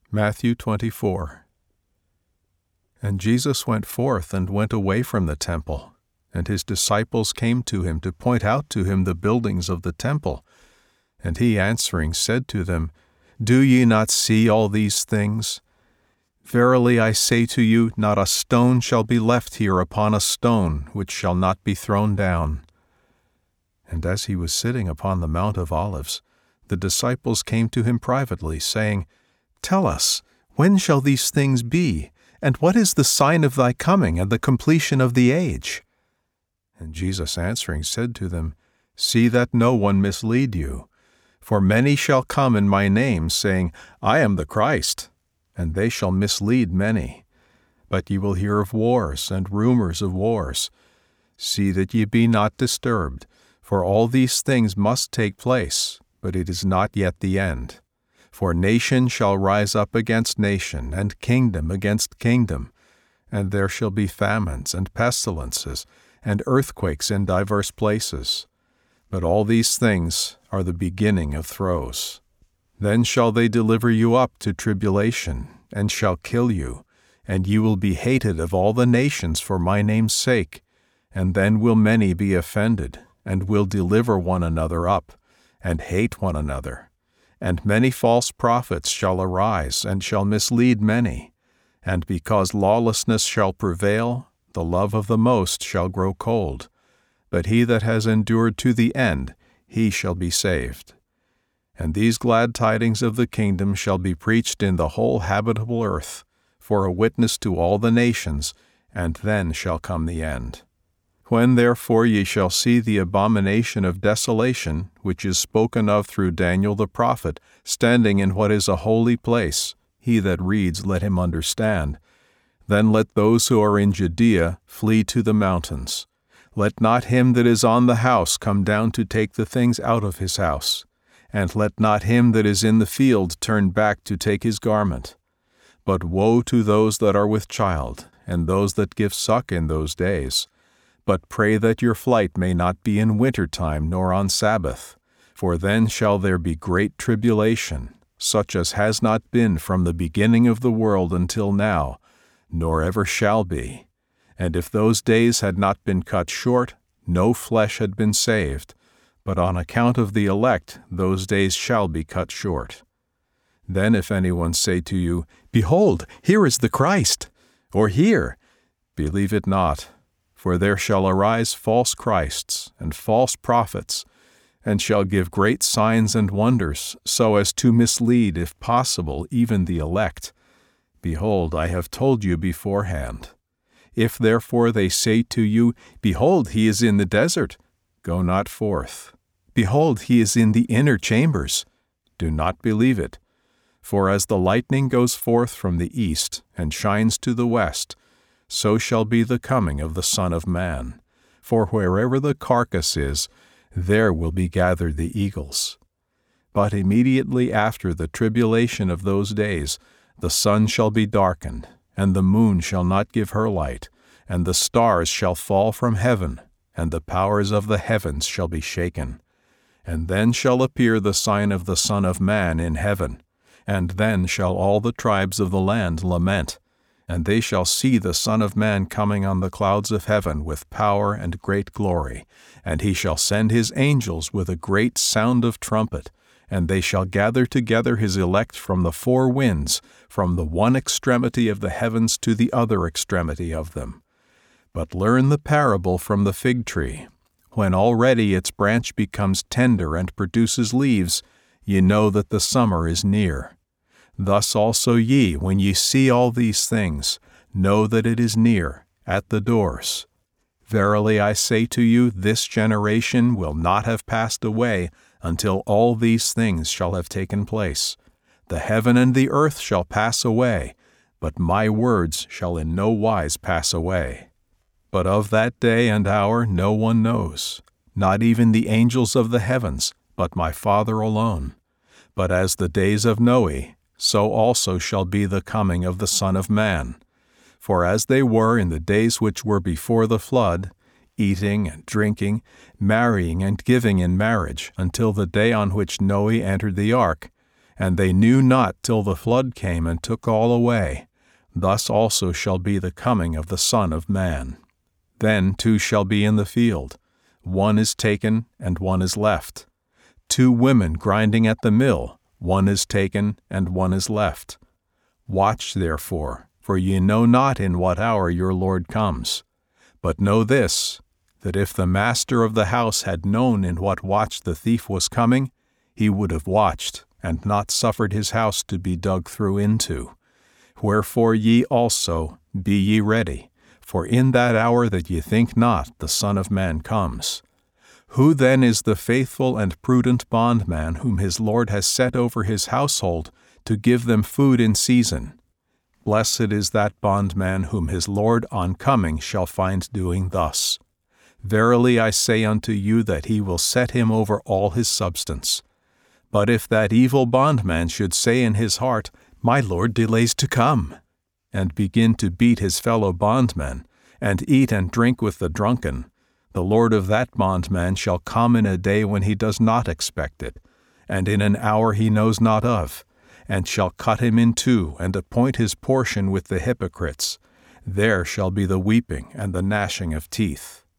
Matthew 24. And Jesus went forth and went away from the temple, and his disciples came to him to point out to him the buildings of the temple. And he answering said to them, Do ye not see all these things? Verily I say to you, not a stone shall be left here upon a stone which shall not be thrown down. And as he was sitting upon the Mount of Olives, the disciples came to him privately, saying, Tell us, when shall these things be? And what is the sign of thy coming and the completion of the age? And Jesus answering said to them, See that no one mislead you. For many shall come in my name, saying, I am the Christ, and they shall mislead many. But ye will hear of wars and rumors of wars. See that ye be not disturbed, for all these things must take place, but it is not yet the end. For nation shall rise up against nation, and kingdom against kingdom. And there shall be famines and pestilences, and earthquakes in divers places. But all these things are the beginning of throes. Then shall they deliver you up to tribulation, and shall kill you, and you will be hated of all the nations for my name's sake. And then will many be offended, and will deliver one another up, and hate one another. And many false prophets shall arise, and shall mislead many. And because lawlessness shall prevail, the love of the most shall grow cold. But he that has endured to the end, he shall be saved. And these glad tidings of the kingdom shall be preached in the whole habitable earth, for a witness to all the nations, and then shall come the end. When therefore ye shall see the abomination of desolation, which is spoken of through Daniel the prophet, standing in what is a holy place, he that reads let him understand. Then let those who are in Judea flee to the mountains. Let not him that is on the house come down to take the things out of his house. And let not him that is in the field turn back to take his garment. But woe to those that are with child, and those that give suck in those days. But pray that your flight may not be in winter time nor on Sabbath, for then shall there be great tribulation, such as has not been from the beginning of the world until now, nor ever shall be. And if those days had not been cut short, no flesh had been saved, but on account of the elect those days shall be cut short. Then if anyone say to you, Behold, here is the Christ, or here, believe it not. For there shall arise false Christs and false prophets, and shall give great signs and wonders, so as to mislead, if possible, even the elect. Behold, I have told you beforehand. If therefore they say to you, Behold, he is in the desert, go not forth. Behold, he is in the inner chambers, do not believe it. For as the lightning goes forth from the east, and shines to the west, so shall be the coming of the Son of Man. For wherever the carcass is, there will be gathered the eagles. But immediately after the tribulation of those days, the sun shall be darkened, and the moon shall not give her light, and the stars shall fall from heaven, and the powers of the heavens shall be shaken. And then shall appear the sign of the Son of Man in heaven, and then shall all the tribes of the land lament. And they shall see the Son of Man coming on the clouds of heaven with power and great glory. And he shall send his angels with a great sound of trumpet, and they shall gather together his elect from the four winds, from the one extremity of the heavens to the other extremity of them. But learn the parable from the fig tree. When already its branch becomes tender and produces leaves, ye know that the summer is near. Thus also ye, when ye see all these things, know that it is near, at the doors. Verily I say to you, this generation will not have passed away until all these things shall have taken place. The heaven and the earth shall pass away, but my words shall in no wise pass away. But of that day and hour no one knows, not even the angels of the heavens, but my Father alone. But as the days of Noe, so also shall be the coming of the Son of Man. For as they were in the days which were before the flood, eating and drinking, marrying and giving in marriage, until the day on which Noe entered the ark, and they knew not till the flood came and took all away. Thus also shall be the coming of the Son of Man. Then 2 shall be in the field, 1 is taken and 1 is left. 2 women grinding at the mill, 1 is taken and 1 is left. Watch therefore, for ye know not in what hour your Lord comes. But know this, that if the master of the house had known in what watch the thief was coming, he would have watched, and not suffered his house to be dug through into. Wherefore ye also be ye ready, for in that hour that ye think not the Son of Man comes. Who then is the faithful and prudent bondman whom his Lord has set over his household to give them food in season? Blessed is that bondman whom his Lord on coming shall find doing thus. Verily I say unto you that he will set him over all his substance. But if that evil bondman should say in his heart, My Lord delays to come, and begin to beat his fellow bondmen, and eat and drink with the drunken, the Lord of that bondman shall come in a day when he does not expect it, and in an hour he knows not of, and shall cut him in 2, and appoint his portion with the hypocrites. There shall be the weeping and the gnashing of teeth.